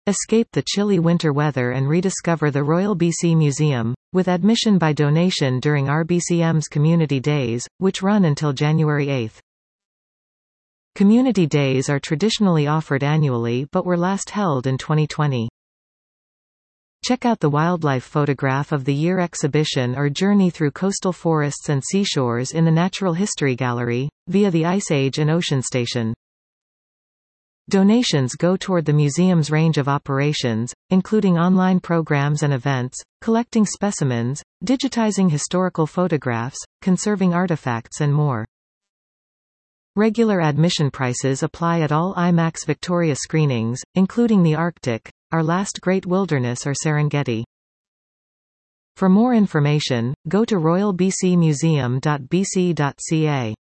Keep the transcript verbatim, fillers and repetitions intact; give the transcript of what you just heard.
Escape the chilly winter weather and rediscover the Royal B C Museum, with admission by donation during R B C M's Community Days, which run until January eighth. Community Days are traditionally offered annually but were last held in twenty twenty. Check out the Wildlife Photograph of the Year exhibition or journey through coastal forests and seashores in the Natural History Gallery, via the Ice Age and Ocean Station. Donations go toward the museum's range of operations, including online programs and events, collecting specimens, digitizing historical photographs, conserving artifacts and more. Regular admission prices apply at all IMAX Victoria screenings, including the Arctic, Our Last Great Wilderness or Serengeti. For more information, go to royal b c museum dot b c dot c a.